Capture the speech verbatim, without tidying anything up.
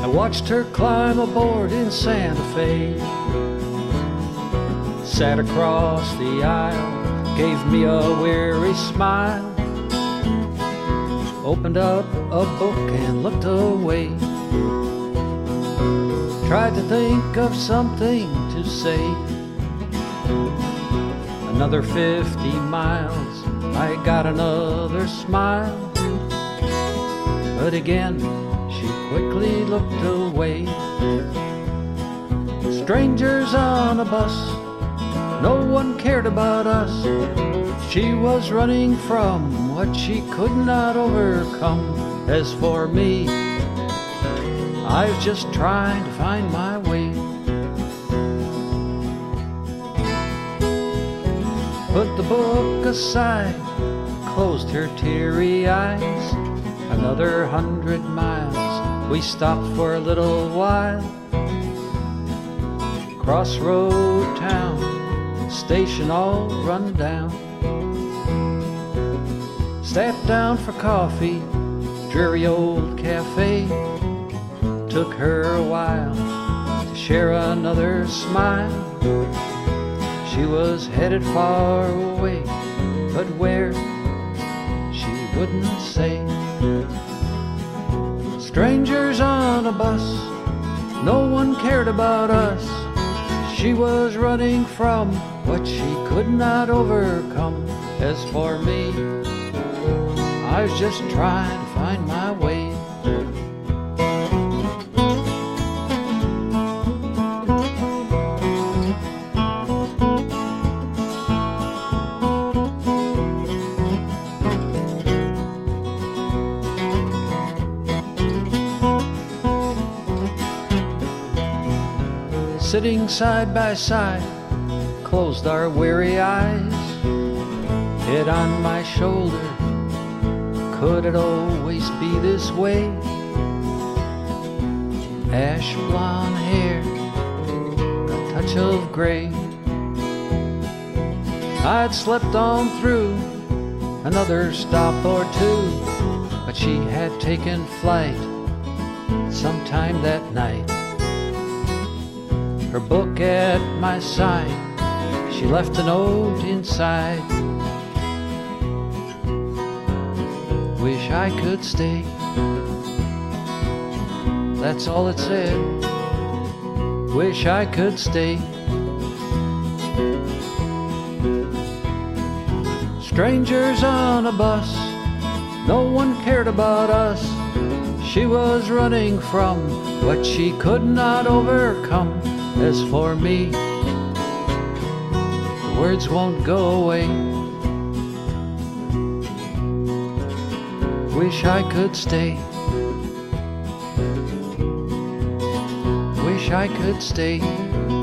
I watched her climb aboard in Santa Fe, sat across the aisle, gave me a weary smile, opened up a book and looked away, tried to think of something to say. Another fifty miles, I got another smile, but again she quickly looked away. Strangers on a bus, no one cared about us. She was running from what she could not overcome. As for me, I was just trying to find my way. Put the book aside, closed her teary eyes. Another hundred miles, we stopped for a little while. Crossroad town, station all run down. Sat down for coffee, dreary old cafe. Took her a while to share another smile. She was headed far away, but where, she wouldn't say. Strangers on a bus, no one cared about us. She was running from what she could not overcome. As for me, I was just trying to find my way. Sitting side by side, closed our weary eyes, head on my shoulder. Could it always be this way? Ash blonde hair, a touch of gray. I'd slept on through another stop or two, but she had taken flight sometime that night. Her book at my side, she left a note inside. Wish I could stay, that's all it said. Wish I could stay. Strangers on a bus, no one cared about us. She was running from what she could not overcome. As for me, the words won't go away. Wish I could stay. Wish I could stay.